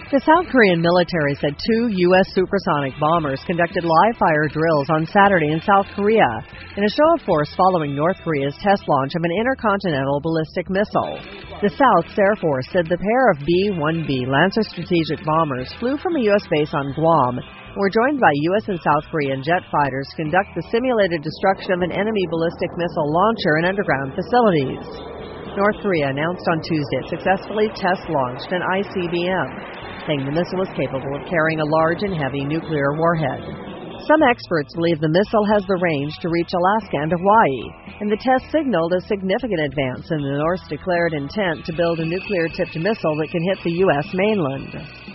The South Korean military said 2 U.S. supersonic bombers conducted live-fire drills on Saturday in South Korea in a show of force following North Korea's test launch of an intercontinental ballistic missile. The South's Air Force said the pair of B-1B Lancer strategic bombers flew from a U.S. base on Guam and were joined by U.S. and South Korean jet fighters to conduct the simulated destruction of an enemy ballistic missile launcher in underground facilities. North Korea announced on Tuesday it successfully test-launched an ICBM, saying the missile was capable of carrying a large and heavy nuclear warhead. Some experts believe the missile has the range to reach Alaska and Hawaii, and the test signaled a significant advance in the North's declared intent to build a nuclear-tipped missile that can hit the U.S. mainland.